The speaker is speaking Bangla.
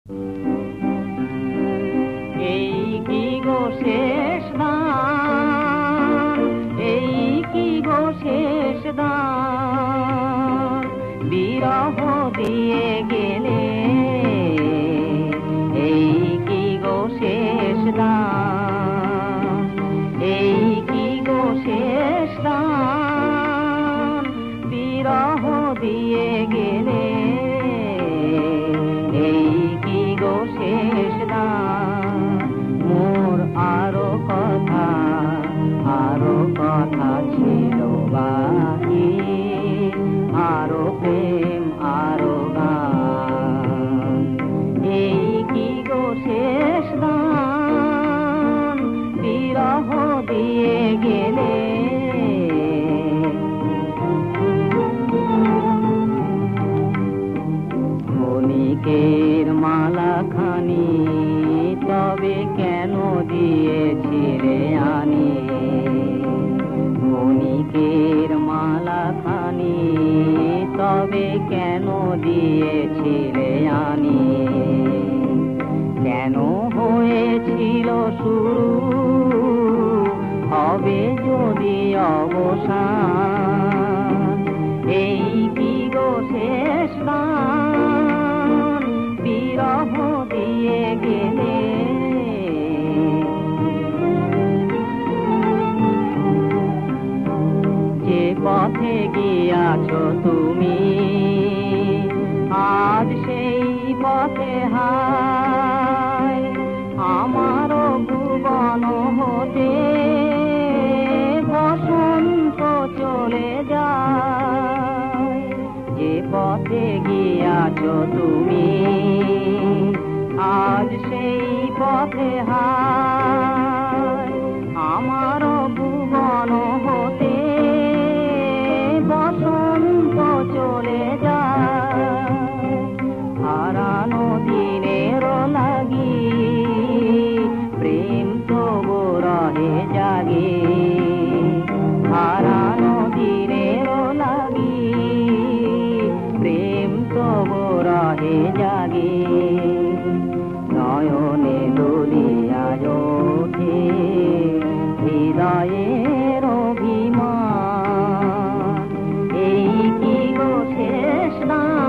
এই কি গো শেষ দান, এই কি গো শেষ দান, বিরহ দিয়ে গেলে। এই কি গো শেষ দান, এই কি গো শেষ দান, বিরহ দিয়ে গেলে। এই কি গো শেষ দান, মোর আরো কথা ছিল বাকি, আরো প্রেম আরো গান। এই কি গো শেষ দান, বিরহ দিয়ে গেলে। ক্ষণিকের মালাখানি তবে কেন দিয়েছিলে আনি, ক্ষণিকের মালাখানি তবে কেন দিয়েছিলে আনি। কেন হয়েছিল শুরু, হবে যদি অবসান। এই কি গো শেষ দান, বিরহ দিয়ে গেলে। যে পথে গিয়াছ তুমি, আজ সেই পথে হায়। আমারও ভুবন হতে বসন্ত চলে যায়। যে পথে গিয়াছ তুমি, আজ সেই পথে হায়। আমারও ভুবন হতে বসন্ত চলে যায়। হারানো দিনের লাগি প্রেম তবু রহে জাগে। হারানো দিনের লাগি প্রেম তবু রহে জাগে। নয়নে দুলিয়ায় ওঠে হৃদয়ের অভিমান। এই কি গো শেষ দান,